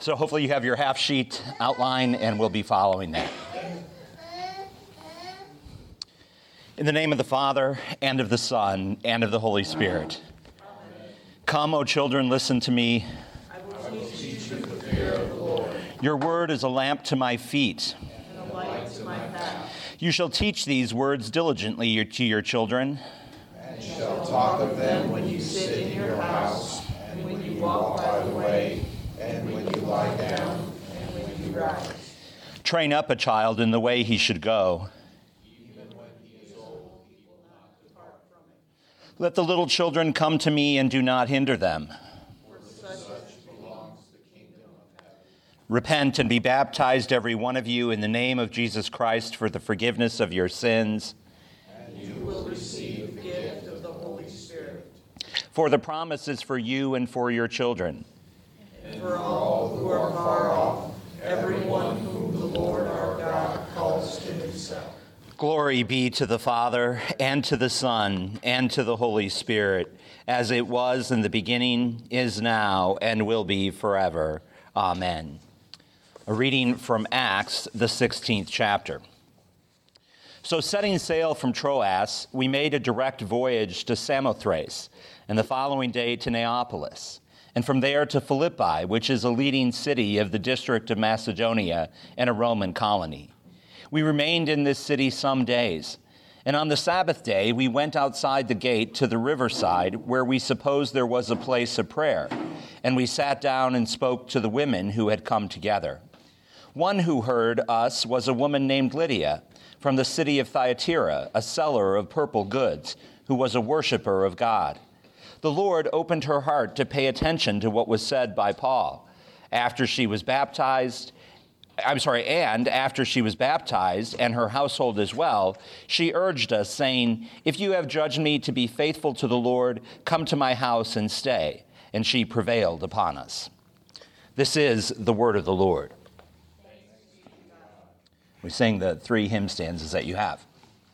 So hopefully you have your half sheet outline and we'll be following that. In the name of the Father, and of the Son, and of the Holy Spirit. Come, O children, listen to me. I will teach you the fear of the Lord. Your word is a lamp to my feet. And a light to my path. You shall teach these words diligently to your children. And you shall talk of them when you sit in your house, and when you walk by the way, and when you lie down, and when you rise. Train up a child in the way he should go. Let the little children come to me and do not hinder them. Repent and be baptized, every one of you, in the name of Jesus Christ for the forgiveness of your sins. And you will receive the gift of the Holy Spirit. For the promise is for you and for your children. And for all who are far off, everyone whom the Lord our God calls to himself. Glory be to the Father, and to the Son, and to the Holy Spirit, as it was in the beginning, is now, and will be forever. Amen. A reading from Acts, the 16th chapter. So setting sail from Troas, we made a direct voyage to Samothrace, and the following day to Neapolis, and from there to Philippi, which is a leading city of the district of Macedonia and a Roman colony. We remained in this city some days, and on the Sabbath day we went outside the gate to the riverside where we supposed there was a place of prayer, and we sat down and spoke to the women who had come together. One who heard us was a woman named Lydia from the city of Thyatira, a seller of purple goods, who was a worshiper of God. The Lord opened her heart to pay attention to what was said by Paul. And after she was baptized, and her household as well, she urged us, saying, "If you have judged me to be faithful to the Lord, come to my house and stay." And she prevailed upon us. This is the word of the Lord. We sing the 3 hymn stanzas that you have.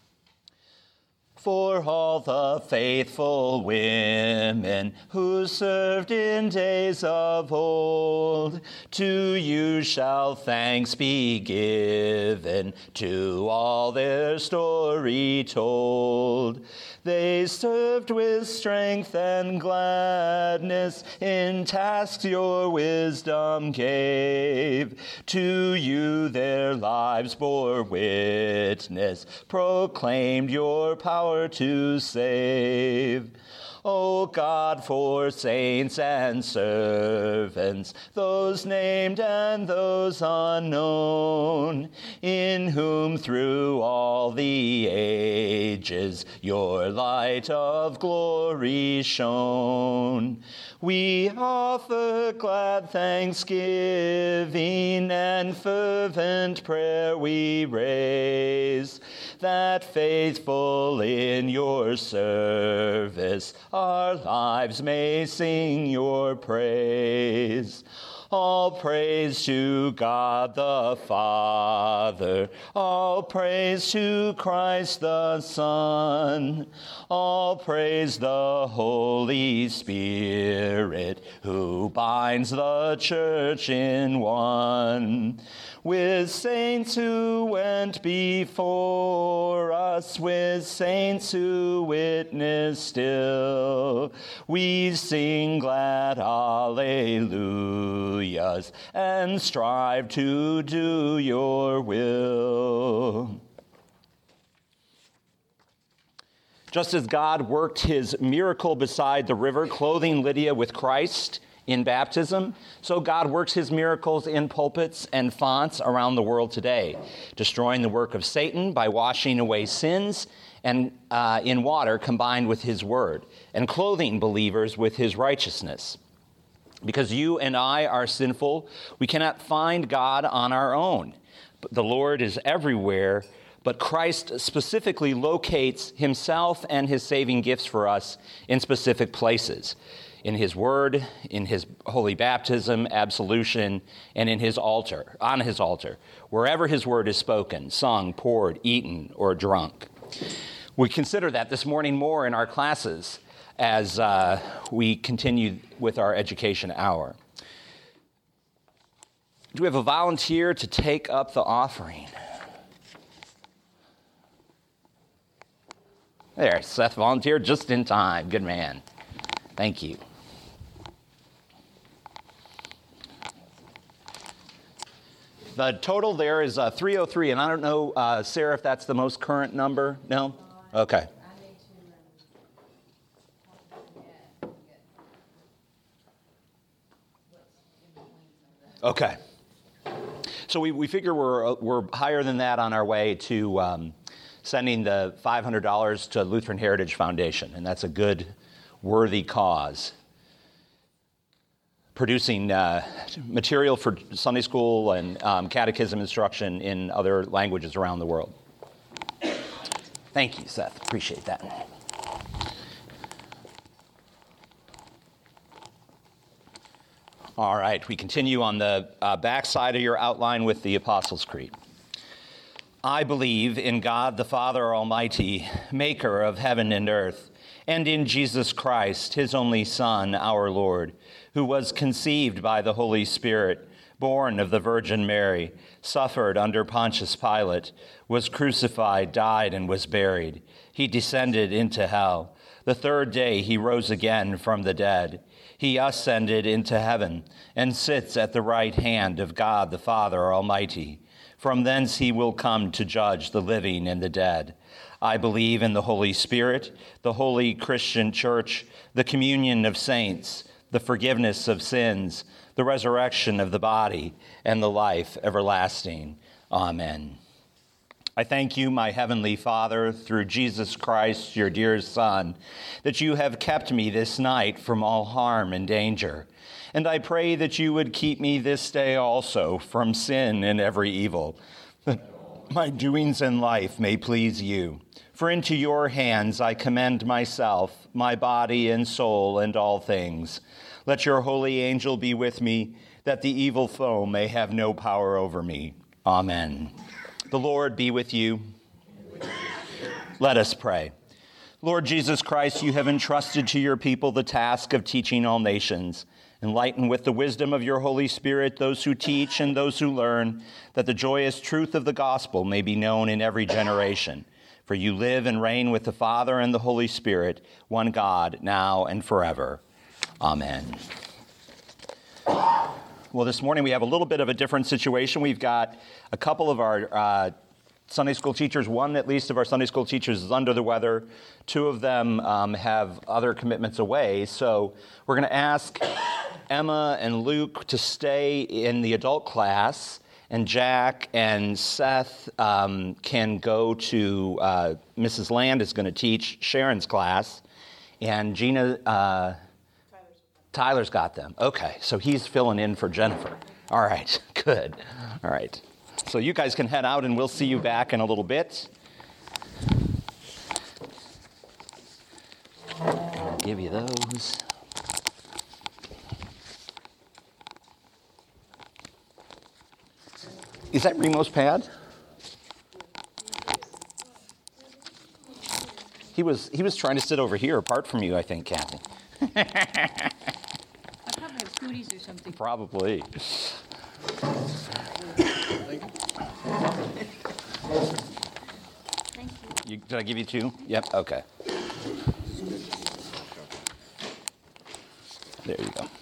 For all the faithful women who served in days of old, to you shall thanks be given, to all their story told. They served with strength and gladness in tasks your wisdom gave. To you their lives bore witness, proclaimed your power to save. O God, for saints and servants, those named and those unknown, in whom through all the ages your light of glory shone. We offer glad thanksgiving and fervent prayer we raise, that faithful in your service our lives may sing your praise. All praise to God the Father, all praise to Christ the Son, all praise the Holy Spirit, who binds the church in one. With saints who went before us, with saints who witness still, we sing glad alleluias and strive to do your will. Just as God worked his miracle beside the river, clothing Lydia with Christ in baptism, so God works his miracles in pulpits and fonts around the world today, destroying the work of Satan by washing away sins and in water combined with his word, and clothing believers with his righteousness. Because you and I are sinful, we cannot find God on our own. But the Lord is everywhere, but Christ specifically locates himself and his saving gifts for us in specific places. In his word, in his holy baptism, absolution, and in his altar, on his altar, wherever his word is spoken, sung, poured, eaten, or drunk. We consider that this morning more in our classes as we continue with our education hour. Do we have a volunteer to take up the offering? There, Seth volunteered just in time. Good man. Thank you. The total there is 303, and I don't know, Sarah, if that's the most current number? No? Okay. Okay. So we figure we're higher than that on our way to sending the $500 to Lutheran Heritage Foundation, and that's a good, worthy cause. Producing material for Sunday school and catechism instruction in other languages around the world. Thank you, Seth. Appreciate that. All right, we continue on the back side of your outline with the Apostles' Creed. I believe in God the Father Almighty, maker of heaven and earth, and in Jesus Christ, his only Son, our Lord, who was conceived by the Holy Spirit, born of the Virgin Mary, suffered under Pontius Pilate, was crucified, died, and was buried. He descended into hell. The third day he rose again from the dead. He ascended into heaven and sits at the right hand of God the Father Almighty. From thence he will come to judge the living and the dead. I believe in the Holy Spirit, the holy Christian church, the communion of saints, the forgiveness of sins, the resurrection of the body, and the life everlasting. Amen. I thank you, my heavenly Father, through Jesus Christ, your dear Son, that you have kept me this night from all harm and danger. And I pray that you would keep me this day also from sin and every evil, that my doings in life may please you. For into your hands I commend myself, my body and soul, and all things. Let your holy angel be with me, that the evil foe may have no power over me. Amen. The Lord be with you. Let us pray. Lord Jesus Christ, you have entrusted to your people the task of teaching all nations. Enlighten with the wisdom of your Holy Spirit those who teach and those who learn, that the joyous truth of the gospel may be known in every generation. For you live and reign with the Father and the Holy Spirit, one God, now and forever. Amen. Well, this morning we have a little bit of a different situation. We've got a couple of our Sunday school teachers, one at least of our Sunday school teachers is under the weather. Two of them have other commitments away. So we're going to ask Emma and Luke to stay in the adult class, and Jack and Seth can go to, Mrs. Land is going to teach Sharon's class, and Gina, Tyler's got them. Okay, so he's filling in for Jennifer. All right, good. All right. So you guys can head out, and we'll see you back in a little bit. I'll give you those. Is that Remo's pad? He was trying to sit over here apart from you, I think, Kathy. I probably have cooties or something. Probably. Thank you. Did I give you two? Yep, okay. There you go.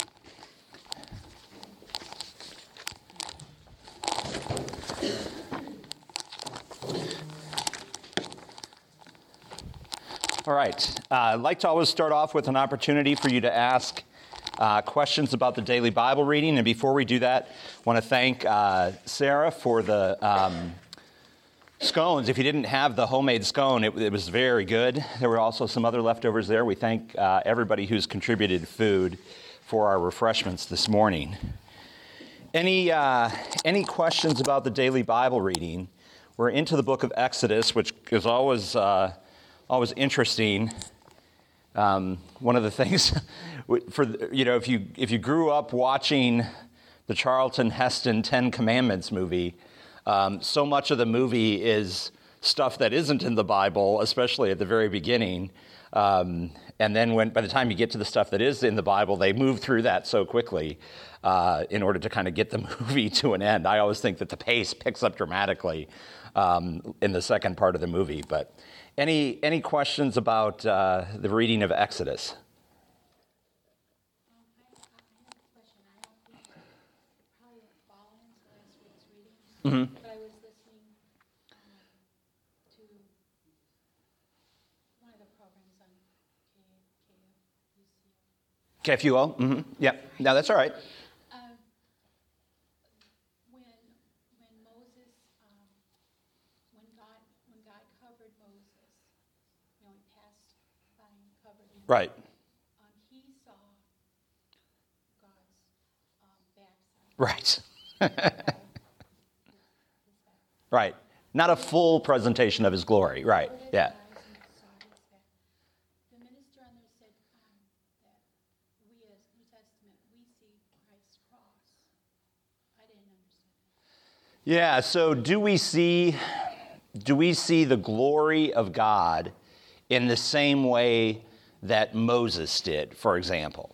All right. I'd like to always start off with an opportunity for you to ask questions about the daily Bible reading. And before we do that, I want to thank Sarah for the scones. If you didn't have the homemade scone, it was very good. There were also some other leftovers there. We thank everybody who's contributed food for our refreshments this morning. Any questions about the daily Bible reading? We're into the book of Exodus, which is always interesting. One of the things, if you grew up watching the Charlton Heston 10 Commandments movie, so much of the movie is stuff that isn't in the Bible, especially at the very beginning. And then by the time you get to the stuff that is in the Bible, they move through that so quickly in order to kind of get the movie to an end. I always think that the pace picks up dramatically in the second part of the movie. But any questions about the reading of Exodus? Mm-hmm. But I was listening to one of the programs on KFUO. KFUO? Mm-hmm. Yeah. No, that's all right. When Moses, when God covered Moses, he passed by and covered him. Right. He saw God's backside. Right. Right. Not a full presentation of his glory. Right. Yeah. The minister on there said that we as New Testament, we see Christ's cross. I didn't understand that. Yeah, so do we see the glory of God in the same way that Moses did, for example?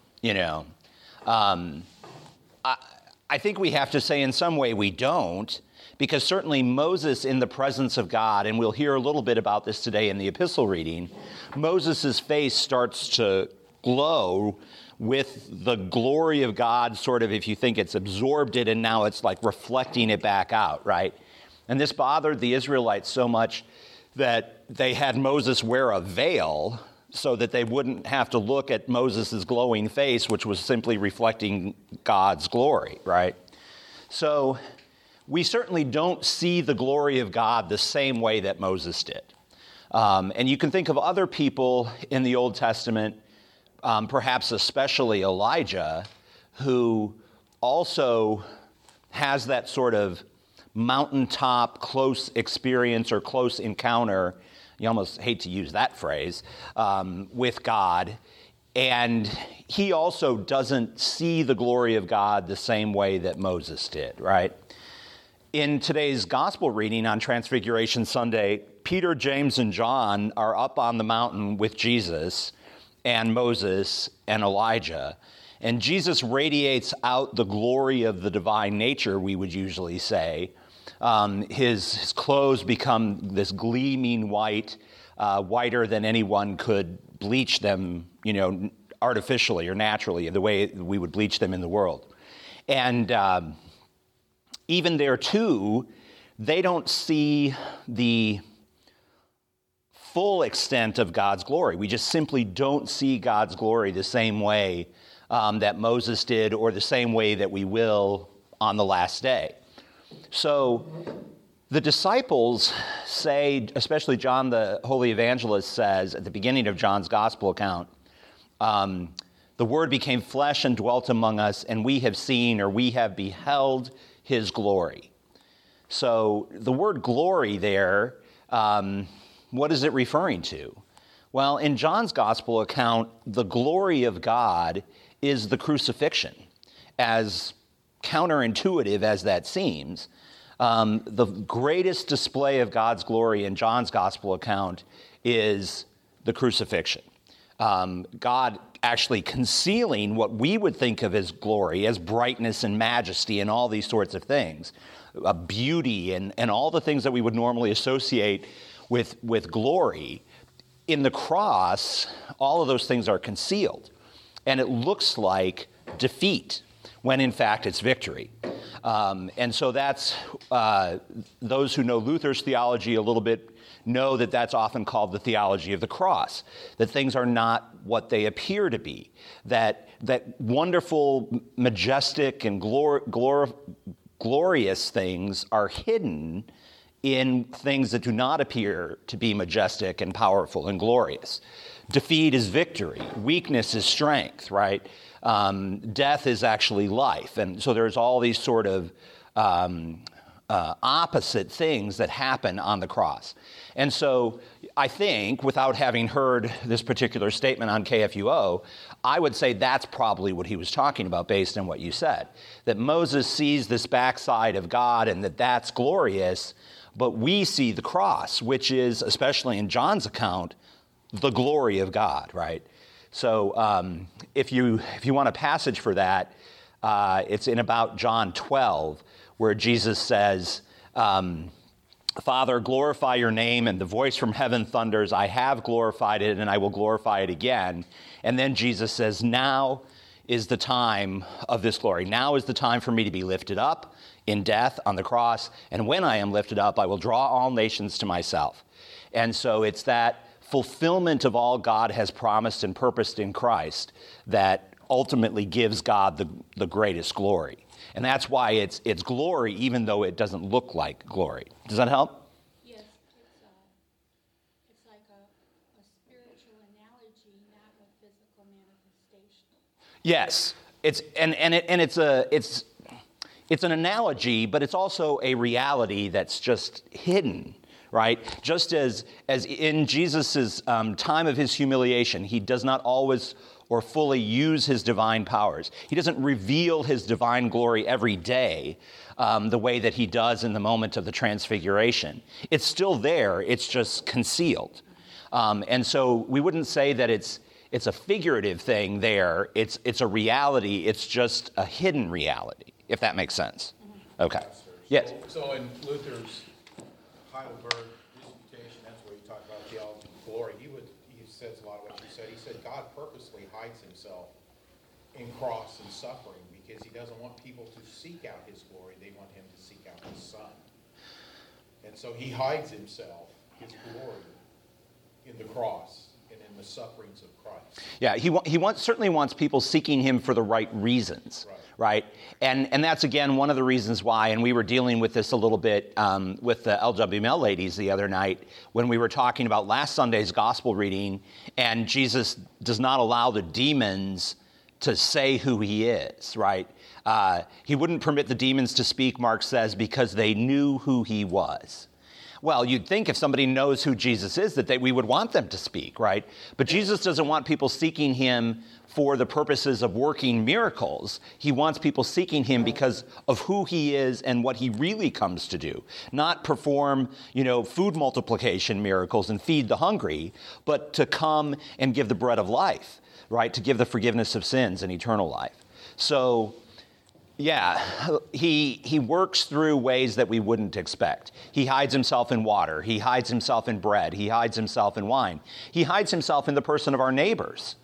I think we have to say in some way we don't, because certainly Moses in the presence of God, and we'll hear a little bit about this today in the epistle reading, Moses' face starts to glow with the glory of God, sort of, if you think it's absorbed it, and now it's like reflecting it back out, right? And this bothered the Israelites so much that they had Moses wear a veil so that they wouldn't have to look at Moses' glowing face, which was simply reflecting God's glory, right? So we certainly don't see the glory of God the same way that Moses did. And you can think of other people in the Old Testament, perhaps especially Elijah, who also has that sort of mountaintop close experience or close encounter, you almost hate to use that phrase, with God. And he also doesn't see the glory of God the same way that Moses did, right? In today's gospel reading on Transfiguration Sunday, Peter, James, and John are up on the mountain with Jesus and Moses and Elijah. And Jesus radiates out the glory of the divine nature, we would usually say. His clothes become this gleaming white, whiter than anyone could bleach them, artificially or naturally, the way we would bleach them in the world. And even there, too, they don't see the full extent of God's glory. We just simply don't see God's glory the same way that Moses did, or the same way that we will on the last day. So the disciples say, especially John the Holy Evangelist says at the beginning of John's gospel account, the Word became flesh and dwelt among us, and we have seen, or we have beheld, his glory. So the word glory there, what is it referring to? Well, in John's gospel account, the glory of God is the crucifixion. As counterintuitive as that seems, the greatest display of God's glory in John's gospel account is the crucifixion. God actually concealing what we would think of as glory, as brightness and majesty and all these sorts of things, beauty and all the things that we would normally associate with glory. In the cross, all of those things are concealed, and it looks like defeat when in fact it's victory. And so that's, those who know Luther's theology a little bit know that that's often called the theology of the cross, that things are not what they appear to be, that wonderful, majestic, and glorious things are hidden in things that do not appear to be majestic and powerful and glorious. Defeat is victory. Weakness is strength, right? Death is actually life. And so there's all these sort of opposite things that happen on the cross. And so I think, without having heard this particular statement on KFUO, I would say that's probably what he was talking about based on what you said, that Moses sees this backside of God and that's glorious, but we see the cross, which is, especially in John's account, the glory of God, right? So if you want a passage for that, it's in about John 12, where Jesus says, Father, glorify your name, and the voice from heaven thunders, I have glorified it, and I will glorify it again. And then Jesus says, now is the time of this glory. Now is the time for me to be lifted up in death on the cross, and when I am lifted up, I will draw all nations to myself. And so it's that fulfillment of all God has promised and purposed in Christ that ultimately gives God the greatest glory. And that's why it's glory, even though it doesn't look like glory. Does that help? Yes, it's like a spiritual analogy, not a physical manifestation. Yes, it's an analogy, but it's also a reality that's just hidden, right? Just as in Jesus' time of his humiliation, he does not always or fully use his divine powers. He doesn't reveal his divine glory every day the way that he does in the moment of the transfiguration. It's still there, it's just concealed. And so we wouldn't say that it's a figurative thing there. It's a reality. It's just a hidden reality, if that makes sense. Okay. Yes. So in Luther's Heidelberg Disputation, that's where he talked about theology of glory. He says a lot of what you said. He said God purposely hides himself in cross and suffering because he doesn't want people to seek out his glory. They want him to seek out his Son. And so he hides himself, his glory, in the cross and in the sufferings of Christ. Yeah, he certainly wants people seeking him for the right reasons, right? And that's, again, one of the reasons why, and we were dealing with this a little bit with the LWML ladies the other night when we were talking about last Sunday's gospel reading, and Jesus does not allow the demons to say who he is, right? He wouldn't permit the demons to speak, Mark says, because they knew who he was. Well, you'd think if somebody knows who Jesus is that we would want them to speak, right? But Jesus doesn't want people seeking him for the purposes of working miracles. He wants people seeking him because of who he is and what he really comes to do. Not perform, food multiplication miracles and feed the hungry, but to come and give the bread of life, right? To give the forgiveness of sins and eternal life. So, yeah, he works through ways that we wouldn't expect. He hides himself in water. He hides himself in bread. He hides himself in wine. He hides himself in the person of our neighbors.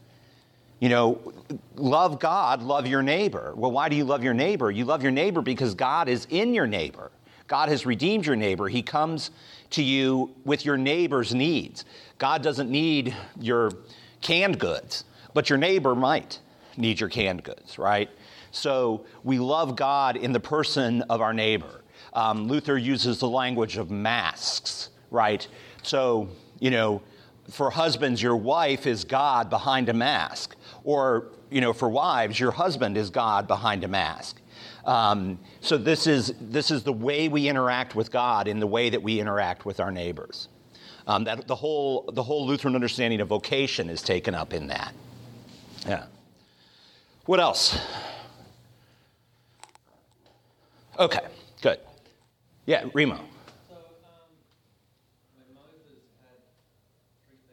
Love God, love your neighbor. Well, why do you love your neighbor? You love your neighbor because God is in your neighbor. God has redeemed your neighbor. He comes to you with your neighbor's needs. God doesn't need your canned goods, but your neighbor might need your canned goods, right? So we love God in the person of our neighbor. Luther uses the language of masks, right? So, for husbands, your wife is God behind a mask. Or, for wives, your husband is God behind a mask. So this is the way we interact with God in the way that we interact with our neighbors. That the whole Lutheran understanding of vocation is taken up in that. Yeah. What else? Okay, good. Yeah, Remo. So, when Moses had 3,000,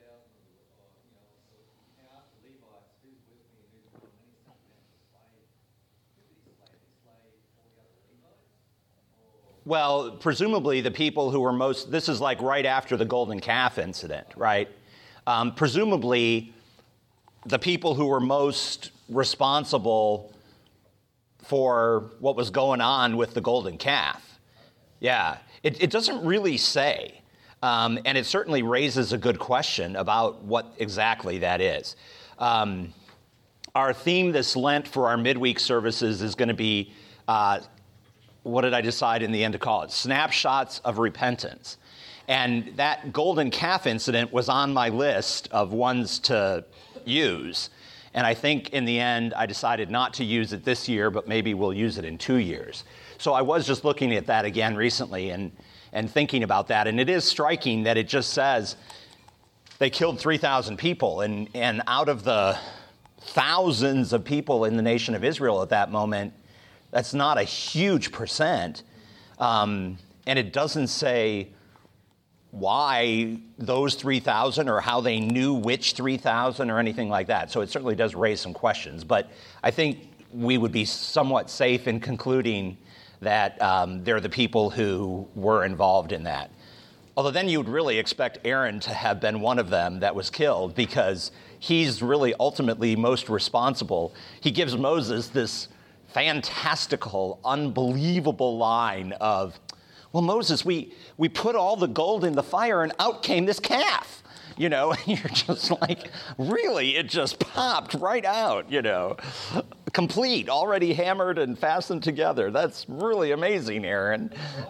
he asked the Levites, who's with me and who's not, and then he sent them to slay. Who did he slay? Did he slay all the other Levites? Well, presumably the people who were this is like right after the golden calf incident, right? Presumably the people who were most responsible for what was going on with the golden calf. Yeah, it doesn't really say. And it certainly raises a good question about what exactly that is. Our theme this Lent for our midweek services is going to be, what did I decide in the end to call it? Snapshots of repentance. And that golden calf incident was on my list of ones to use. And I think in the end, I decided not to use it this year, but maybe we'll use it in 2 years. So I was just looking at that again recently and thinking about that. And it is striking that it just says they killed 3,000 people. And out of the thousands of people in the nation of Israel at that moment, that's not a huge percent. And it doesn't say why those 3,000 or how they knew which 3,000 or anything like that. So it certainly does raise some questions. But I think we would be somewhat safe in concluding that they're the people who were involved in that. Although then you would really expect Aaron to have been one of them that was killed, because he's really ultimately most responsible. He gives Moses this fantastical, unbelievable line of, well, Moses, we put all the gold in the fire and out came this calf. You know, and you're just like, really? It just popped right out, you know, complete, already hammered and fastened together. That's really amazing, Aaron.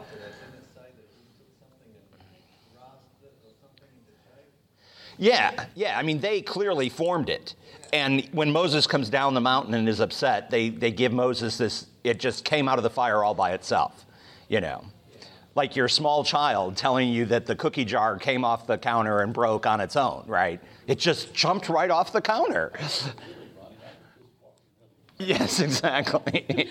Yeah. I mean, they clearly formed it. And when Moses comes down the mountain and is upset, they give Moses this, it just came out of the fire all by itself, you know. Like your small child telling you that the cookie jar came off the counter and broke on its own, right? It just jumped right off the counter. Yes, exactly.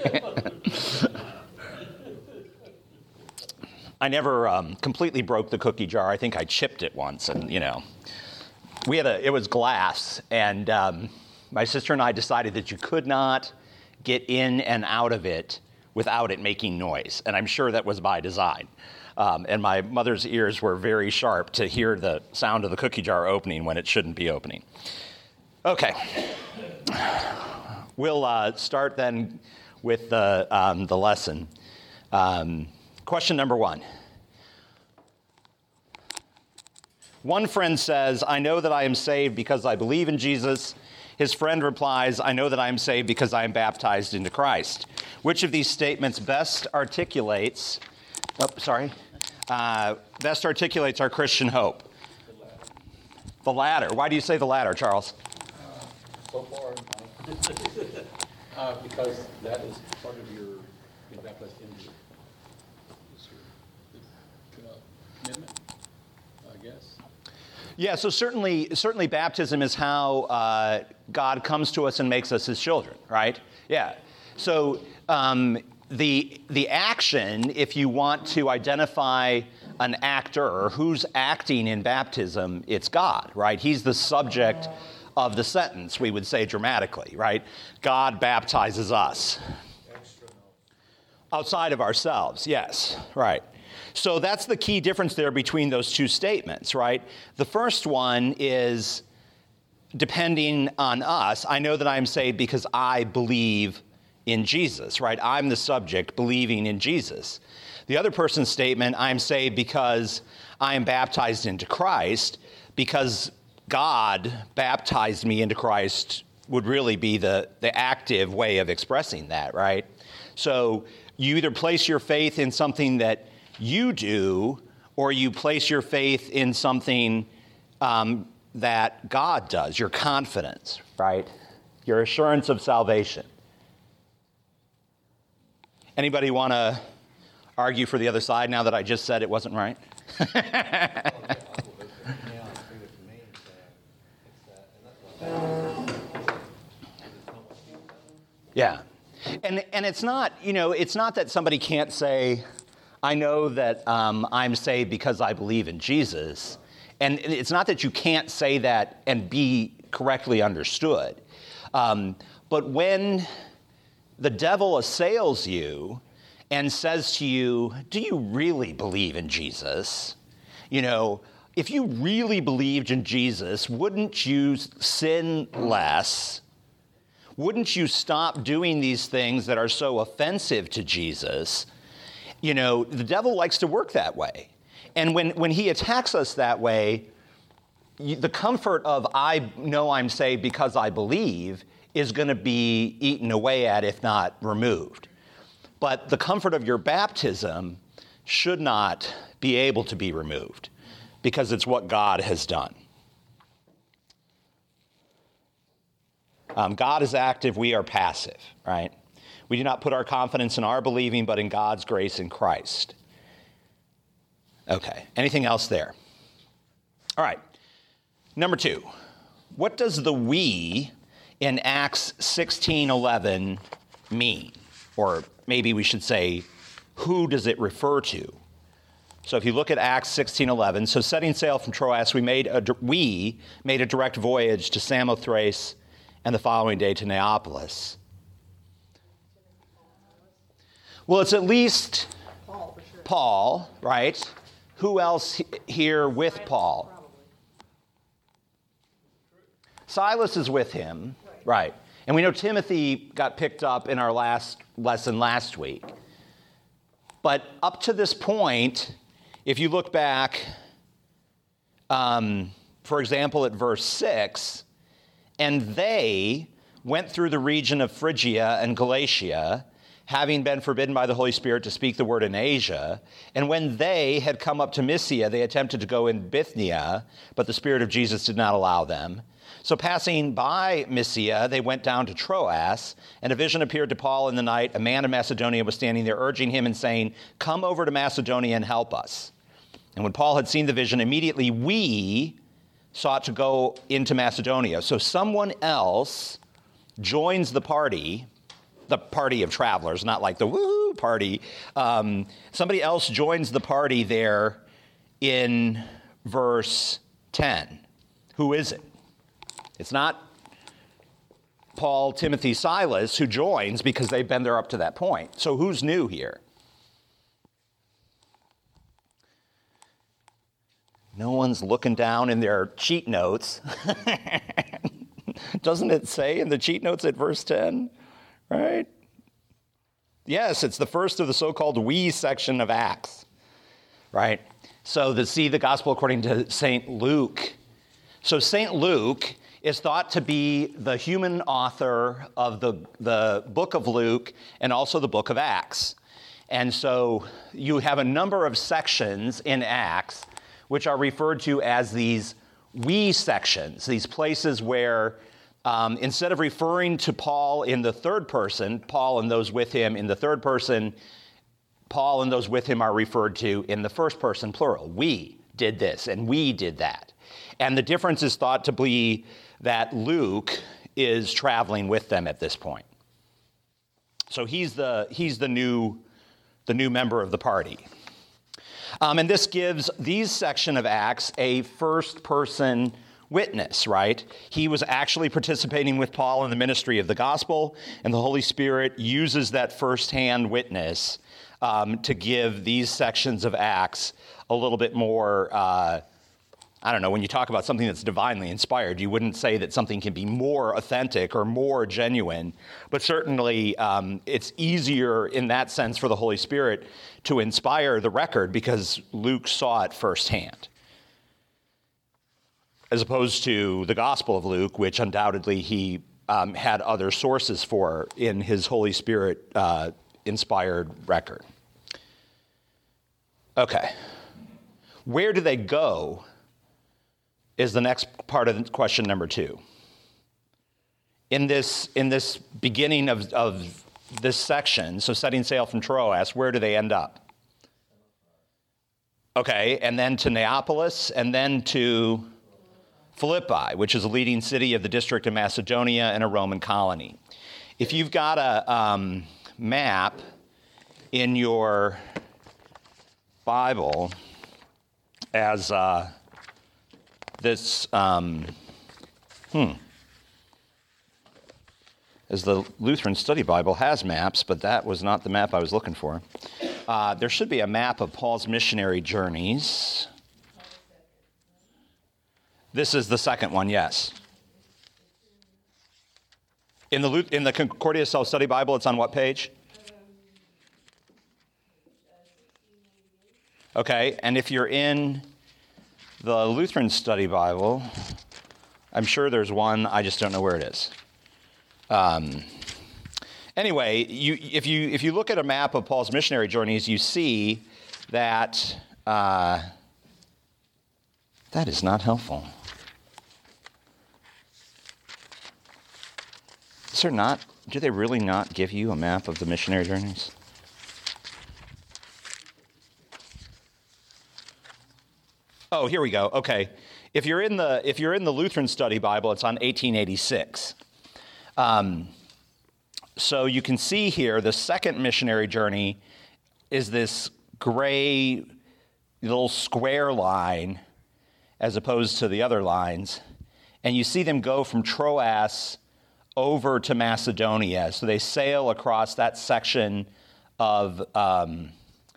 I never completely broke the cookie jar. I think I chipped it once, and, you know. It was glass, and my sister and I decided that you could not get in and out of it without it making noise. And I'm sure that was by design. And my mother's ears were very sharp to hear the sound of the cookie jar opening when it shouldn't be opening. Okay. We'll start then with the lesson. Question number 1. One friend says, I know that I am saved because I believe in Jesus. His friend replies, I know that I am saved because I am baptized into Christ. Which of these statements best articulates our Christian hope? The latter. Why do you say the latter, Charles? So far, because that is part of your baptized into commitment, I guess. Yeah, so certainly baptism is how God comes to us and makes us his children, right? Yeah. So the action, if you want to identify an actor, who's acting in baptism, it's God, right? He's the subject of the sentence, we would say dramatically, right? God baptizes us. Outside of ourselves, yes, right. So that's the key difference there between those two statements, right? The first one is depending on us. I know that I'm saved because I believe in Jesus, right? I'm the subject believing in Jesus. The other person's statement, I'm saved because I am baptized into Christ, because God baptized me into Christ, would really be the active way of expressing that, right? So you either place your faith in something that you do, or you place your faith in something that God does, your confidence, right? Your assurance of salvation. Anybody want to argue for the other side now that I just said it wasn't right? Yeah. And it's not, it's not that somebody can't say, I know that I'm saved because I believe in Jesus. And it's not that you can't say that and be correctly understood. But when the devil assails you and says to you, do you really believe in Jesus? If you really believed in Jesus, wouldn't you sin less? Wouldn't you stop doing these things that are so offensive to Jesus? The devil likes to work that way. And when he attacks us that way, the comfort of I know I'm saved because I believe is going to be eaten away at, if not removed. But the comfort of your baptism should not be able to be removed because it's what God has done. God is active, we are passive, right? We do not put our confidence in our believing, but in God's grace in Christ. Okay, anything else there? All right, number 2. What does the we in Acts 16:11 mean? Or maybe we should say, who does it refer to? So if you look at Acts 16:11, so setting sail from Troas, we made a direct voyage to Samothrace and the following day to Neapolis. Well, it's at least Paul, right? Who else here with Paul? Silas is with him, right? And we know Timothy got picked up in our last lesson last week. But up to this point, if you look back, for example, at verse 6, and they went through the region of Phrygia and Galatia, having been forbidden by the Holy Spirit to speak the word in Asia. And when they had come up to Mysia, they attempted to go in Bithynia, but the Spirit of Jesus did not allow them. So passing by Mysia, they went down to Troas, and a vision appeared to Paul in the night. A man of Macedonia was standing there, urging him and saying, "Come over to Macedonia and help us." And when Paul had seen the vision, immediately we sought to go into Macedonia. So someone else joins the party of travelers, not like the woohoo party. Somebody else joins the party there in verse 10. Who is it? It's not Paul, Timothy, Silas who joins because they've been there up to that point. So who's new here? No one's looking down in their cheat notes. Doesn't it say in the cheat notes at verse 10? Right? Yes, it's the first of the so-called we section of Acts. Right? So see the gospel according to St. Luke. So St. Luke is thought to be the human author of the book of Luke and also the book of Acts. And so you have a number of sections in Acts which are referred to as these we sections, these places where instead of referring to Paul in the third person, Paul and those with him in the third person, Paul and those with him are referred to in the first person plural. We did this and we did that. And the difference is thought to be that Luke is traveling with them at this point. So he's the new member of the party. And this gives these section of Acts a first-person witness, right? He was actually participating with Paul in the ministry of the gospel, and the Holy Spirit uses that first-hand witness to give these sections of Acts a little bit more, I don't know, when you talk about something that's divinely inspired, you wouldn't say that something can be more authentic or more genuine, but certainly it's easier in that sense for the Holy Spirit to inspire the record because Luke saw it firsthand, as opposed to the Gospel of Luke, which undoubtedly he had other sources for in his Holy Spirit inspired record. Okay. Where do they go is the next part of question number 2. In this beginning of this section, so setting sail from Troas, where do they end up? Okay, and then to Neapolis, and then to Philippi, which is a leading city of the district of Macedonia and a Roman colony. If you've got a map in your Bible as as the Lutheran Study Bible has maps, but that was not the map I was looking for. There should be a map of Paul's missionary journeys. This is the second one, yes. In the Concordia Self-Study Bible, it's on what page? Okay, and if you're in the Lutheran Study Bible, I'm sure there's one, I just don't know where it is. Anyway, if you look at a map of Paul's missionary journeys, you see that that is not helpful. Is there not? Do they really not give you a map of the missionary journeys? Oh, here we go. Okay, if you're in the Lutheran Study Bible, it's on 1886. So you can see here the second missionary journey is this gray little square line as opposed to the other lines. And you see them go from Troas over to Macedonia. So they sail across that section of, I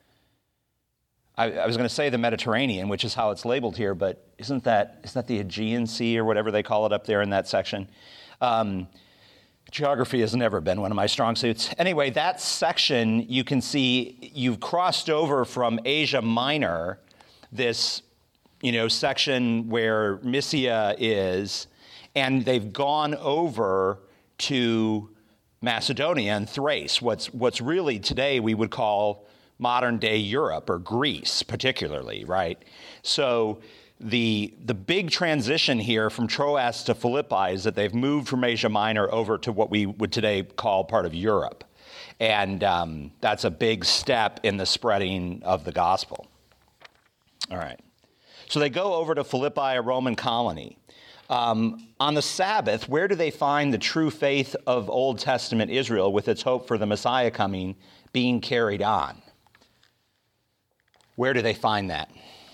was going to say the Mediterranean, which is how it's labeled here, but isn't that the Aegean Sea or whatever they call it up there in that section? Geography has never been one of my strong suits. Anyway, that section, you can see you've crossed over from Asia Minor, this, section where Mysia is, and they've gone over to Macedonia and Thrace, what's really today we would call modern-day Europe or Greece particularly, right? So the big transition here from Troas to Philippi is that they've moved from Asia Minor over to what we would today call part of Europe. And that's a big step in the spreading of the gospel. All right. So they go over to Philippi, a Roman colony. On the Sabbath, where do they find the true faith of Old Testament Israel with its hope for the Messiah coming being carried on? Where do they find that?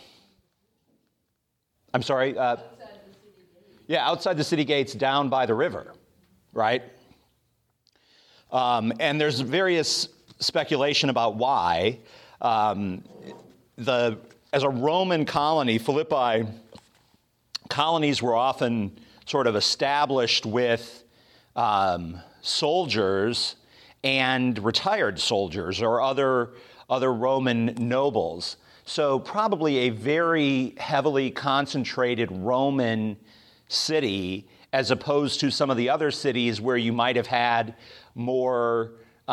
I'm sorry? Outside the city gates. Yeah, outside the city gates, down by the river, right? And there's various speculation about why. As a Roman colony, Philippi, colonies were often sort of established with soldiers and retired soldiers or other Roman nobles. So probably a very heavily concentrated Roman city as opposed to some of the other cities where you might have had more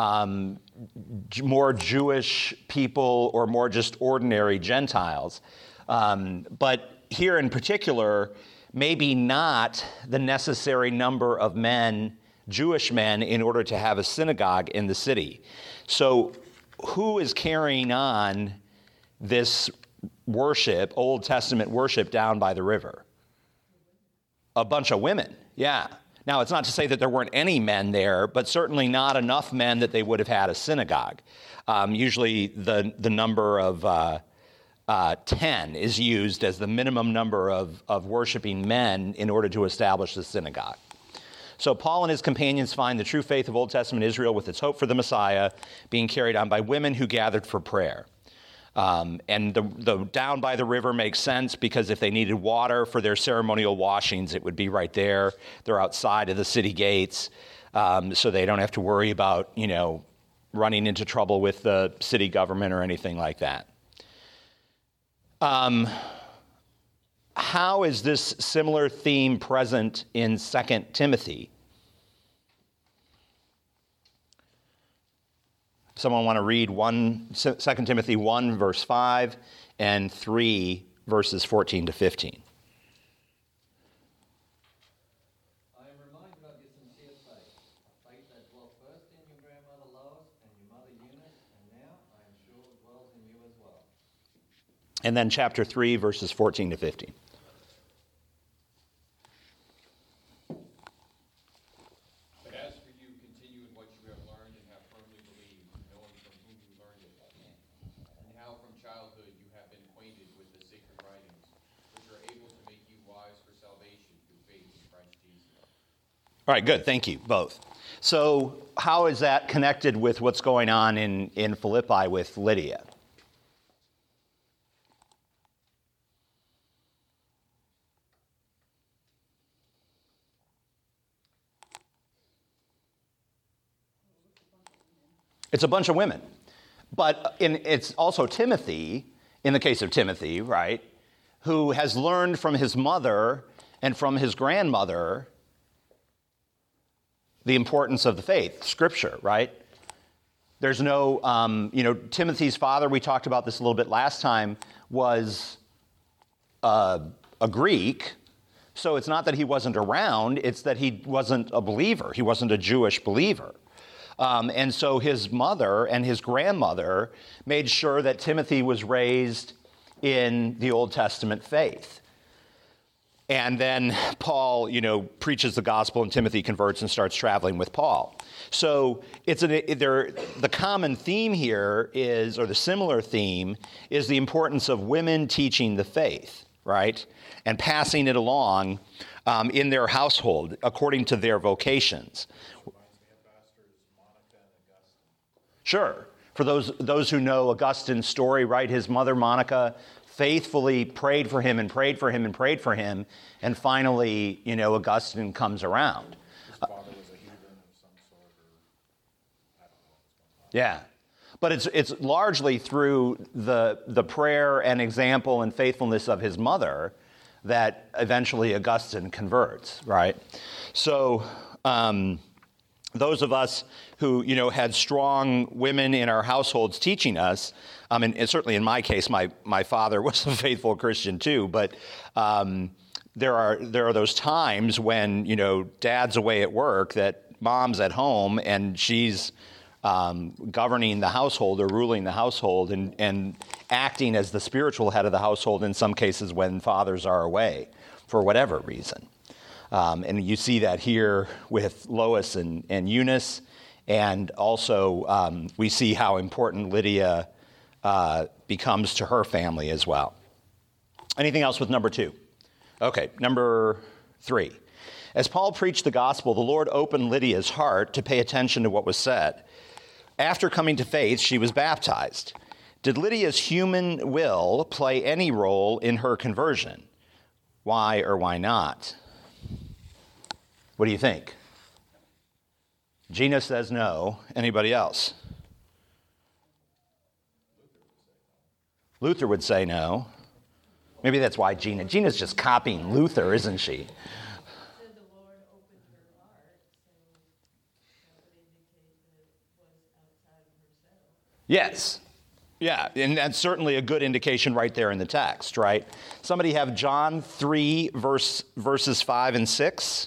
Jewish people or more just ordinary Gentiles. But here in particular, maybe not the necessary number of men, Jewish men, in order to have a synagogue in the city. So who is carrying on this worship, Old Testament worship, down by the river? A bunch of women, yeah. Now, it's not to say that there weren't any men there, but certainly not enough men that they would have had a synagogue. Usually the number of 10 is used as the minimum number of worshiping men in order to establish the synagogue. So Paul and his companions find the true faith of Old Testament Israel with its hope for the Messiah being carried on by women who gathered for prayer. And the down by the river makes sense because if they needed water for their ceremonial washings, it would be right there. They're outside of the city gates, so they don't have to worry about, running into trouble with the city government or anything like that. How is this similar theme present in 2 Timothy? Someone want to read 2 Timothy 1, verse 5, and 3, verses 14 to 15. I am reminded of your sincere faith, a faith that dwelt first in your grandmother Lois and your mother Eunice, and now I am sure it dwells in you as well. And then chapter 3, verses 14 to 15. But as for you, continue in what you have learned and have firmly believed, knowing from whom you learned it, and how from childhood you have been acquainted with the sacred writings, which are able to make you wise for salvation through faith in Christ Jesus. All right, good. Thank you, both. So how is that connected with what's going on in Philippi with Lydia? It's a bunch of women. But it's also Timothy, in the case of Timothy, right, who has learned from his mother and from his grandmother the importance of the faith, Scripture, right? There's no, Timothy's father, we talked about this a little bit last time, was a Greek. So it's not that he wasn't around, it's that he wasn't a believer. He wasn't a Jewish believer. And so his mother and his grandmother made sure that Timothy was raised in the Old Testament faith. And then Paul, preaches the gospel, and Timothy converts and starts traveling with Paul. So the common theme here is, or the similar theme, is the importance of women teaching the faith, right? And passing it along in their household according to their vocations. Sure. For those who know Augustine's story, right? His mother, Monica, faithfully prayed for him and prayed for him and prayed for him. And finally, Augustine comes around. His father was a heathen of some sort, or I don't know what's going on. Yeah. But it's largely through the prayer and example and faithfulness of his mother that eventually Augustine converts, right? So those of us who, had strong women in our households teaching us, and certainly in my case, my father was a faithful Christian too, but there are those times when, dad's away at work, that mom's at home and she's governing the household or ruling the household and acting as the spiritual head of the household in some cases when fathers are away for whatever reason. And you see that here with Lois and Eunice, and also we see how important Lydia becomes to her family as well. Anything else with number 2? Okay, number 3. As Paul preached the gospel, the Lord opened Lydia's heart to pay attention to what was said. After coming to faith, she was baptized. Did Lydia's human will play any role in her conversion? Why or why not? What do you think? Gina says no. Anybody else? Luther would say no. Maybe that's why Gina's just copying Luther, isn't she? Said the Lord opened her heart, so that would indicate that it was outside of herself. Yes. Yeah, and that's certainly a good indication right there in the text, right? Somebody have John 3, verses 5 and 6.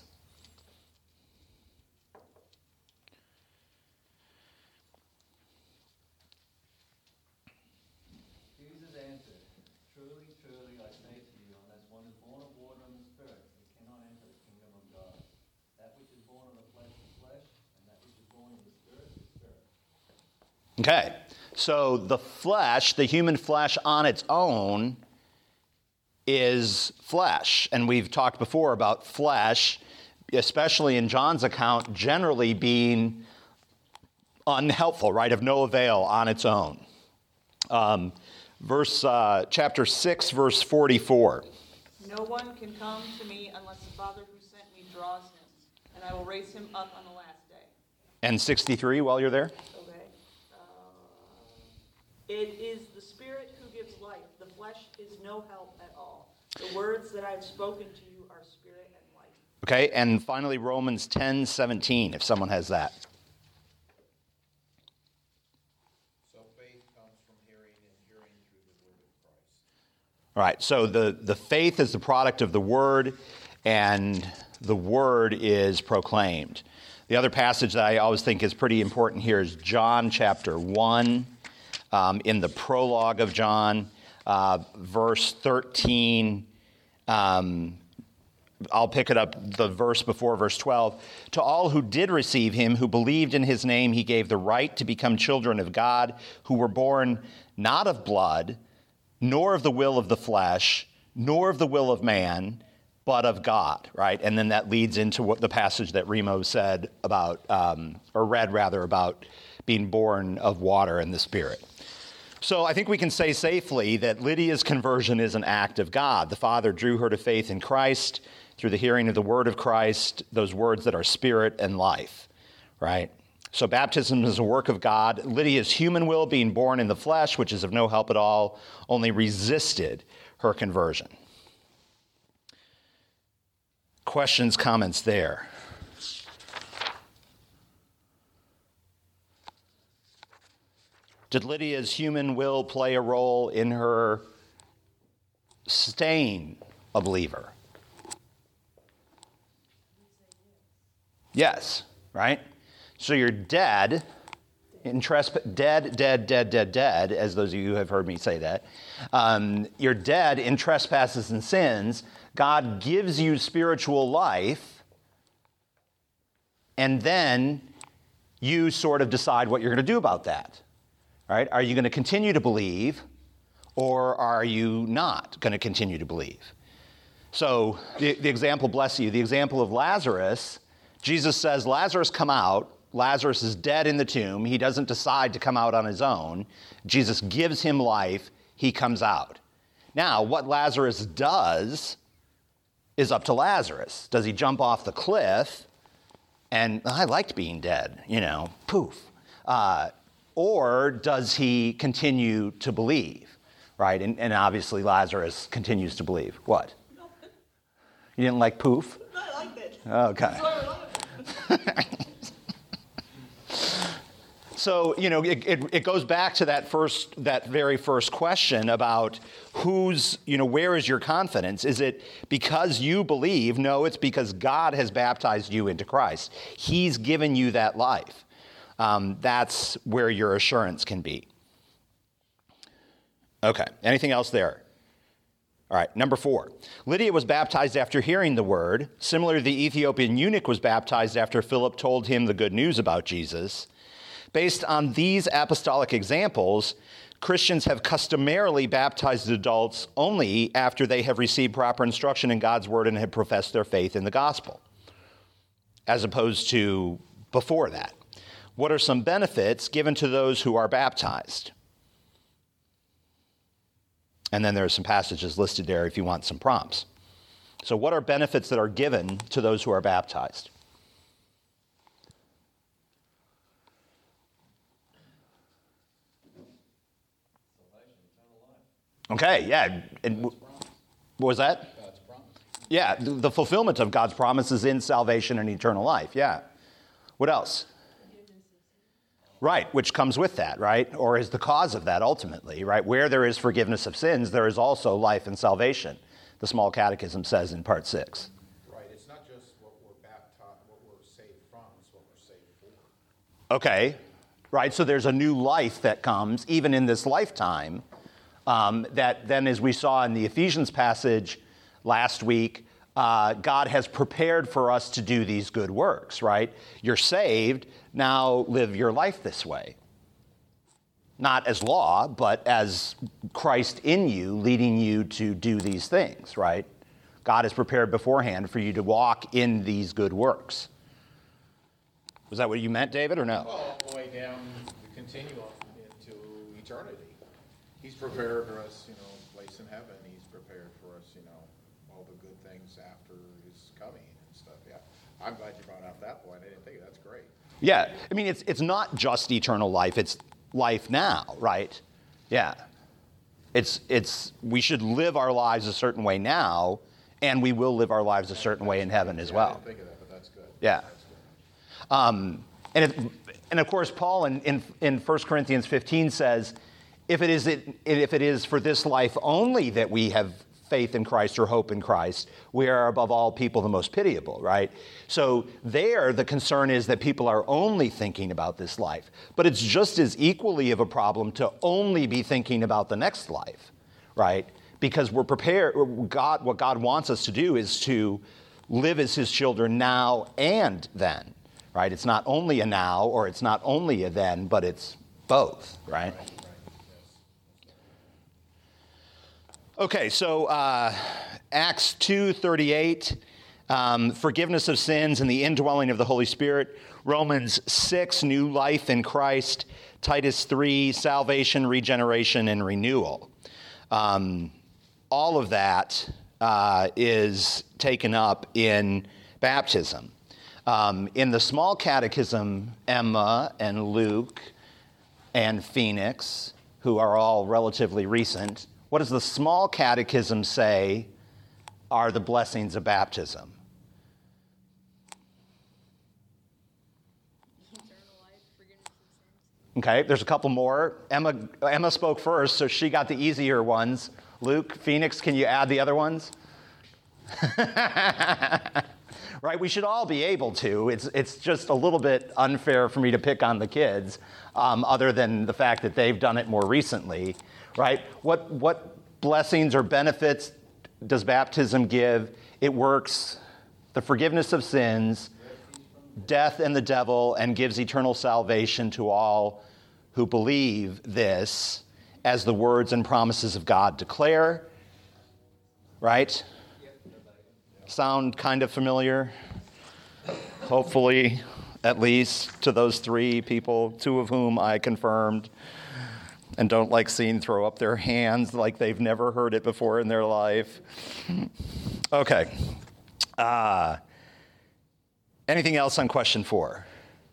Jesus answered, Truly, truly, I say to you, unless one is born of water and the Spirit, he cannot enter the kingdom of God. That which is born of the flesh is flesh, and that which is born of the Spirit is spirit. Okay, so the flesh, the human flesh on its own, is flesh. And we've talked before about flesh, especially in John's account, generally being unhelpful, right, of no avail on its own. Chapter 6, verse 44. No one can come to me unless the Father who sent me draws him, and I will raise him up on the last day. And 63, while you're there. Okay. It is the Spirit who gives life. The flesh is no help at all. The words that I have spoken to you are spirit and life. Okay, and finally Romans 10:17, if someone has that. So faith comes from hearing, and hearing through the word of Christ. All right, so the faith is the product of the word, and the word is proclaimed. The other passage that I always think is pretty important here is John chapter 1, in the prologue of John, verse 13. I'll pick it up, the verse before verse 12. To all who did receive him, who believed in his name, he gave the right to become children of God, who were born not of blood, nor of the will of the flesh, nor of the will of man, but of God, right? And then that leads into what the passage that Remo said about, or read rather, about being born of water and the Spirit. So I think we can say safely that Lydia's conversion is an act of God. The Father drew her to faith in Christ through the hearing of the word of Christ, those words that are spirit and life, right? So baptism is a work of God. Lydia's human will, being born in the flesh, which is of no help at all, only resisted her conversion. Questions, comments there? Did Lydia's human will play a role in her staying a believer? Yes, right? So you're dead, dead, as those of you who have heard me say that. You're dead in trespasses and sins. God gives you spiritual life, and then you sort of decide what you're going to do about that. All right? Are you going to continue to believe, or are you not going to continue to believe? So the example, bless you, the example of Lazarus, Jesus says, Lazarus, come out. Lazarus is dead in the tomb. He doesn't decide to come out on his own. Jesus gives him life. He comes out. Now, what Lazarus does is up to Lazarus. Does he jump off the cliff? And I liked being dead, poof. Or does he continue to believe, right? And obviously Lazarus continues to believe. What? You didn't like poof? I liked it. Okay. So, it goes back to that very first question about where is your confidence? Is it because you believe? No, it's because God has baptized you into Christ. He's given you that life. That's where your assurance can be. Okay, anything else there? All right, number 4. Lydia was baptized after hearing the word. Similarly, the Ethiopian eunuch was baptized after Philip told him the good news about Jesus. Based on these apostolic examples, Christians have customarily baptized adults only after they have received proper instruction in God's word and have professed their faith in the gospel, as opposed to before that. What are some benefits given to those who are baptized? And then there are some passages listed there if you want some prompts. So what are benefits that are given to those who are baptized? Okay, yeah. And what was that? God's promise. Yeah, the fulfillment of God's promises in salvation and eternal life. Yeah. What else? Right, which comes with that, right? Or is the cause of that ultimately, right? Where there is forgiveness of sins, there is also life and salvation. The Small Catechism says in part 6. Right, it's not just what we're baptized, what we're saved from, it's what we're saved for. Okay, right, so there's a new life that comes, even in this lifetime, that then, as we saw in the Ephesians passage last week, God has prepared for us to do these good works, right? You're saved, now live your life this way. Not as law, but as Christ in you, leading you to do these things, right? God has prepared beforehand for you to walk in these good works. Was that what you meant, David, or no? Well, all the way down the continuum into eternity. He's prepared for us, a place in heaven. He's prepared for us, all the good things after his coming and stuff. Yeah, I'm glad you brought up that point. I didn't think that's great. Yeah, I mean, it's not just eternal life, it's life now, right? Yeah. We should live our lives a certain way now, and we will live our lives a certain way in heaven as well. I didn't think of that, but that's good. Yeah. That's good. And of course, Paul in 1 Corinthians 15 says, if it is for this life only that we have faith in Christ or hope in Christ, we are above all people the most pitiable, right? So there, the concern is that people are only thinking about this life. But it's just as equally of a problem to only be thinking about the next life, right? Because we're prepared, what God wants us to do is to live as his children now and then, right? It's not only a now or it's not only a then, but it's both, right? Okay, so Acts 2:38, forgiveness of sins and the indwelling of the Holy Spirit. Romans 6, new life in Christ. Titus 3, salvation, regeneration, and renewal. All of that is taken up in baptism. In the Small Catechism, Emma and Luke and Phoenix, who are all relatively recent, what does the Small Catechism say are the blessings of baptism? Eternal life, forgiveness of sins. Okay, there's a couple more. Emma spoke first, so she got the easier ones. Luke, Phoenix, can you add the other ones? Right, we should all be able to. It's just a little bit unfair for me to pick on the kids, other than the fact that they've done it more recently. Right? What blessings or benefits does baptism give? It works the forgiveness of sins, death and the devil, and gives eternal salvation to all who believe this, as the words and promises of God declare. Right? Sound kind of familiar? Hopefully, at least to those three people, two of whom I confirmed and don't like seeing throw up their hands like they've never heard it before in their life. Okay. Anything else on question 4?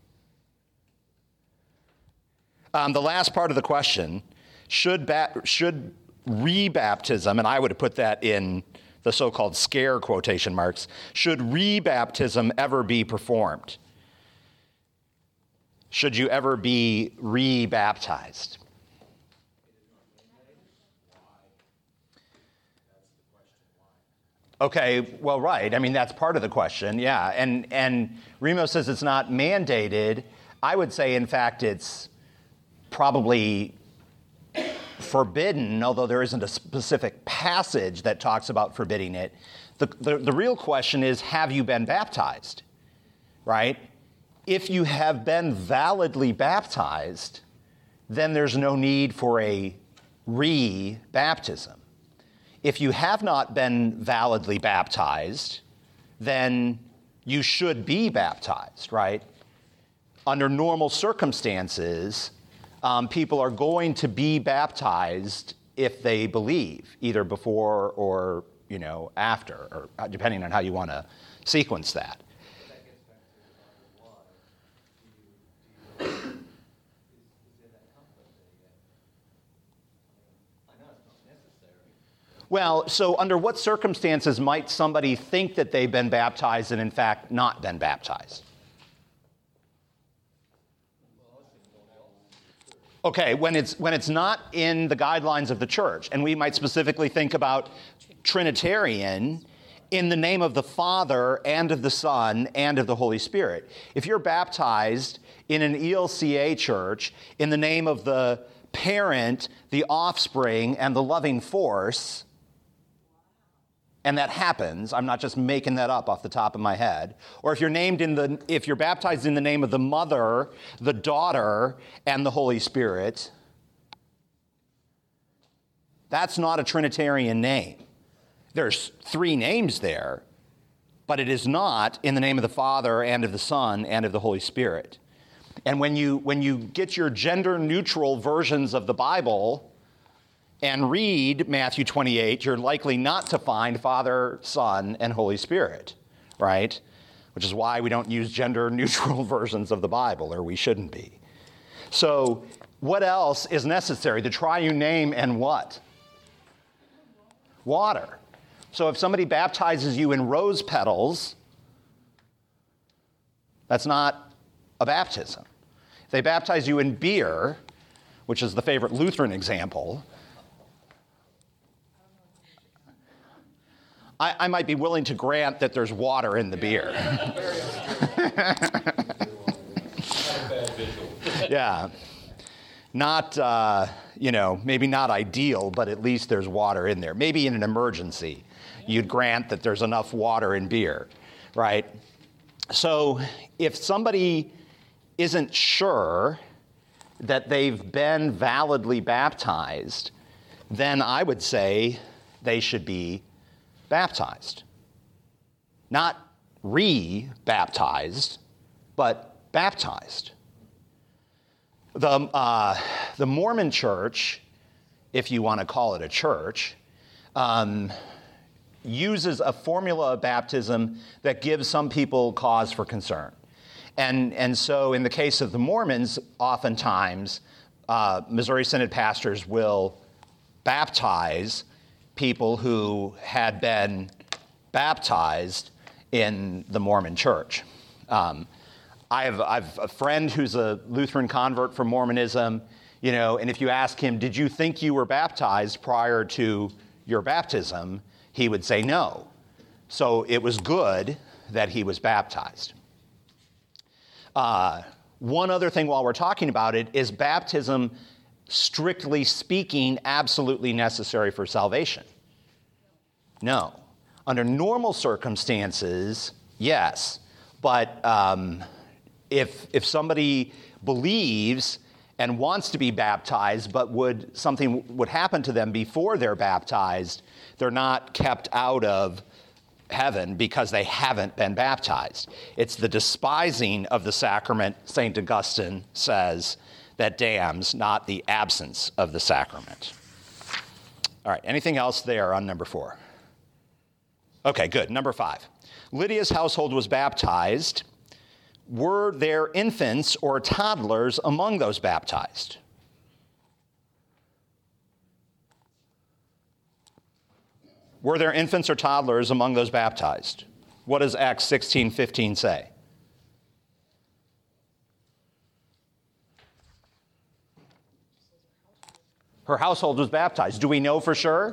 The last part of the question, should rebaptism, and I would have put that in the so-called scare quotation marks, should rebaptism ever be performed? Should you ever be rebaptized? Okay, well, right. I mean, that's part of the question, yeah. And Remo says it's not mandated. I would say, in fact, it's probably forbidden, although there isn't a specific passage that talks about forbidding it. The real question is, have you been baptized, right? If you have been validly baptized, then there's no need for a re-baptism. If you have not been validly baptized, then you should be baptized, right? Under normal circumstances, people are going to be baptized if they believe, either before or, after, or depending on how you want to sequence that. That gets back to the why. Is there that comfort there yet? I know it's not necessary. Well, so under what circumstances might somebody think that they've been baptized and in fact not been baptized? Okay, when it's not in the guidelines of the church, and we might specifically think about Trinitarian, in the name of the Father and of the Son and of the Holy Spirit. If you're baptized in an ELCA church in the name of the parent, the offspring, and the loving force, and that happens, I'm not just making that up off the top of my head, or if you're baptized in the name of the Mother, the Daughter, and the Holy Spirit, that's not a Trinitarian name. There's 3 names there, but it is not in the name of the Father and of the Son and of the Holy Spirit. And when you get your gender-neutral versions of the Bible and read Matthew 28, you're likely not to find Father, Son, and Holy Spirit, right? Which is why we don't use gender-neutral versions of the Bible, or we shouldn't be. So what else is necessary? The triune name and what? Water. So if somebody baptizes you in rose petals, that's not a baptism. If they baptize you in beer, which is the favorite Lutheran example, I might be willing to grant that there's water in the beer. Yeah. Not, maybe not ideal, but at least there's water in there. Maybe in an emergency, you'd grant that there's enough water in beer, right? So if somebody isn't sure that they've been validly baptized, then I would say they should be baptized. Not re-baptized, but baptized. The Mormon church, if you want to call it a church, uses a formula of baptism that gives some people cause for concern. And so in the case of the Mormons, oftentimes, Missouri Synod pastors will baptize people who had been baptized in the Mormon church. I have a friend who's a Lutheran convert from Mormonism, and if you ask him, did you think you were baptized prior to your baptism, he would say no. So it was good that he was baptized. One other thing while we're talking about it is baptism, strictly speaking, absolutely necessary for salvation. No. Under normal circumstances, yes. But if somebody believes and wants to be baptized, but something would happen to them before they're baptized, they're not kept out of heaven because they haven't been baptized. It's the despising of the sacrament, St. Augustine says, that damns, not the absence of the sacrament. All right, anything else there on number 4? Okay, good. Number 5. Lydia's household was baptized. Were there infants or toddlers among those baptized? Were there infants or toddlers among those baptized? What does Acts 16:15 say? Her household was baptized. Do we know for sure?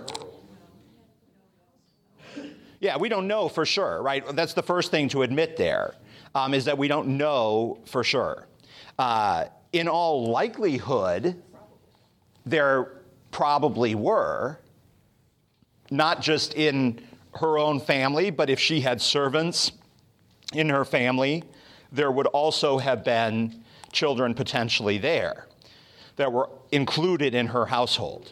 Yeah, we don't know for sure, right? That's the first thing to admit there, is that we don't know for sure. In all likelihood, there probably were, not just in her own family, but if she had servants in her family, there would also have been children potentially there that were included in her household.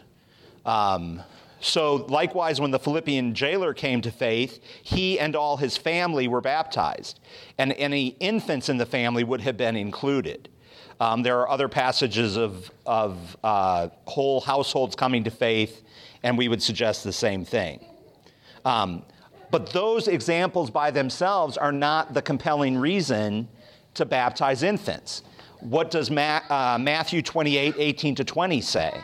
So likewise, when the Philippian jailer came to faith, he and all his family were baptized, and any infants in the family would have been included. There are other passages of whole households coming to faith, and we would suggest the same thing. But those examples by themselves are not the compelling reason to baptize infants. What does Matthew 28:18-20 say?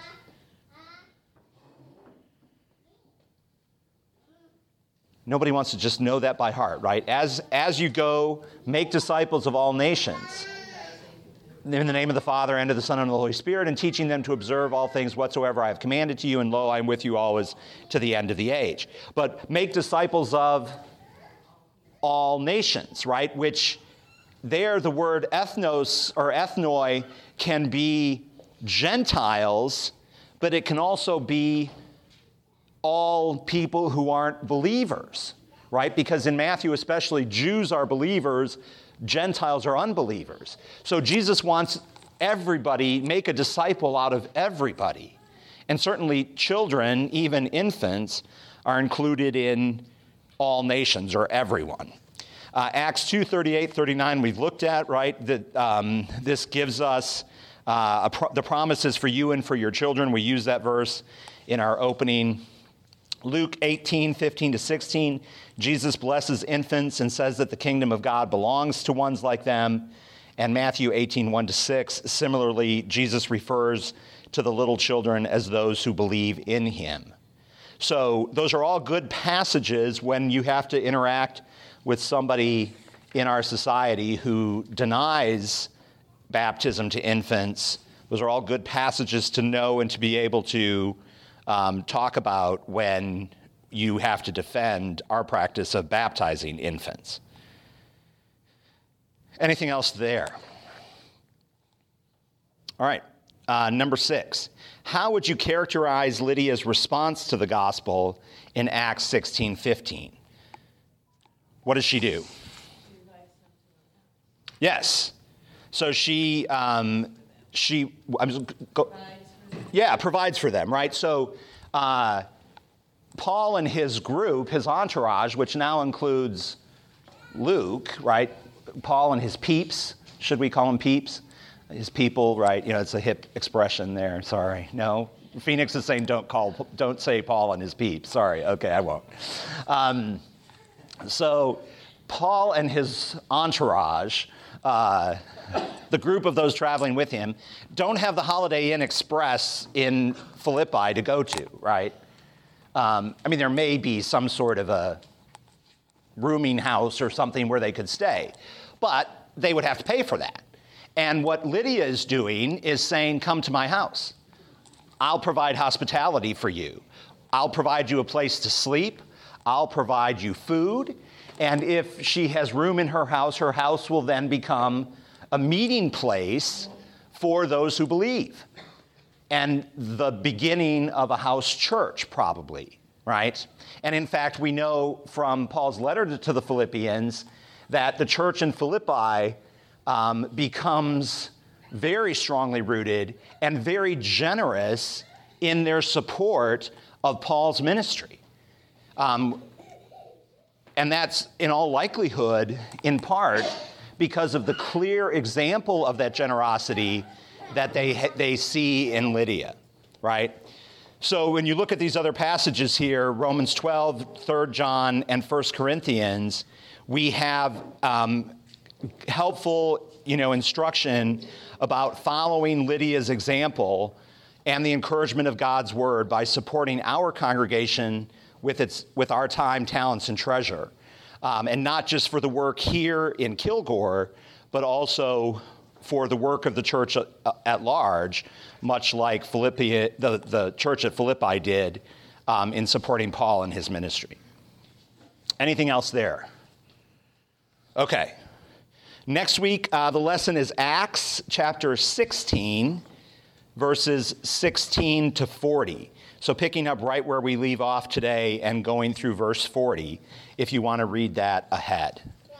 Nobody wants to just know that by heart, right? As you go, make disciples of all nations, in the name of the Father, and of the Son, and of the Holy Spirit, and teaching them to observe all things whatsoever I have commanded to you, and lo, I am with you always to the end of the age. But make disciples of all nations, right? Which there the word ethnos or ethnoi can be Gentiles, but it can also be all people who aren't believers, right? Because in Matthew especially, Jews are believers, Gentiles are unbelievers. So Jesus wants everybody, make a disciple out of everybody. And certainly children, even infants, are included in all nations or everyone. Acts 2:38-39 we've looked at, right? This gives us the promises for you and for your children. We use that verse in our opening. Luke 18:15-16, Jesus blesses infants and says that the kingdom of God belongs to ones like them. And Matthew 18:1-6, similarly, Jesus refers to the little children as those who believe in him. So those are all good passages when you have to interact with somebody in our society who denies baptism to infants. Those are all good passages to know and to be able to talk about when you have to defend our practice of baptizing infants. Anything else there? All right, number 6. How would you characterize Lydia's response to the gospel in Acts 16:15? What does she do? Yes. So she provides for them, right? So Paul and his group, his entourage, which now includes Luke, right? Paul and his peeps, should we call them peeps? His people, right? You know, it's a hip expression there. Sorry. No? Phoenix is saying don't say Paul and his peeps. Sorry. Okay, I won't. So Paul and his entourage, the group of those traveling with him, don't have the Holiday Inn Express in Philippi to go to, right? I mean, there may be some sort of a rooming house or something where they could stay, but they would have to pay for that. And what Lydia is doing is saying, come to my house. I'll provide hospitality for you. I'll provide you a place to sleep. I'll provide you food. And if she has room in her house will then become a meeting place for those who believe. And the beginning of a house church, probably, right? And in fact, we know from Paul's letter to the Philippians that the church in Philippi becomes very strongly rooted and very generous in their support of Paul's ministry. And that's in all likelihood, in part, because of the clear example of that generosity that they see in Lydia, right? So when you look at these other passages here, Romans 12, 3 John, and 1 Corinthians, we have helpful, instruction about following Lydia's example and the encouragement of God's word by supporting our congregation with our time, talents, and treasure. And not just for the work here in Kilgore, but also for the work of the church at large, much like the church at Philippi did in supporting Paul and his ministry. Anything else there? Okay. Next week, the lesson is Acts chapter 16, verses 16 to 40. So picking up right where we leave off today and going through verse 40, if you want to read that ahead.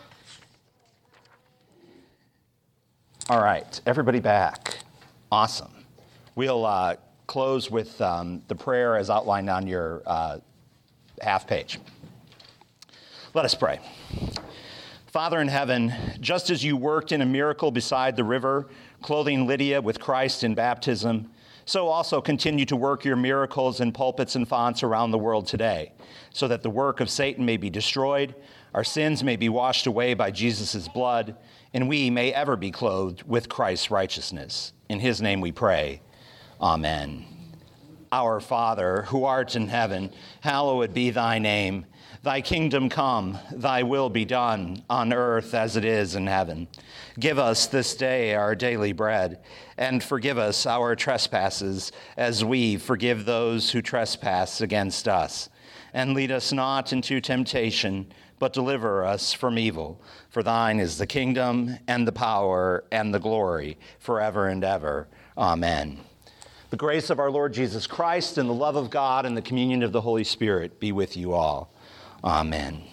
All right, everybody back. Awesome. We'll close with the prayer as outlined on your half page. Let us pray. Father in heaven, just as you worked in a miracle beside the river, clothing Lydia with Christ in baptism, so also continue to work your miracles in pulpits and fonts around the world today, so that the work of Satan may be destroyed, our sins may be washed away by Jesus' blood, and we may ever be clothed with Christ's righteousness. In his name we pray. Amen. Our Father, who art in heaven, hallowed be thy name. Thy kingdom come, thy will be done, on earth as it is in heaven. Give us this day our daily bread, and forgive us our trespasses, as we forgive those who trespass against us. And lead us not into temptation, but deliver us from evil. For thine is the kingdom, and the power, and the glory, forever and ever. Amen. The grace of our Lord Jesus Christ, and the love of God, and the communion of the Holy Spirit be with you all. Amen.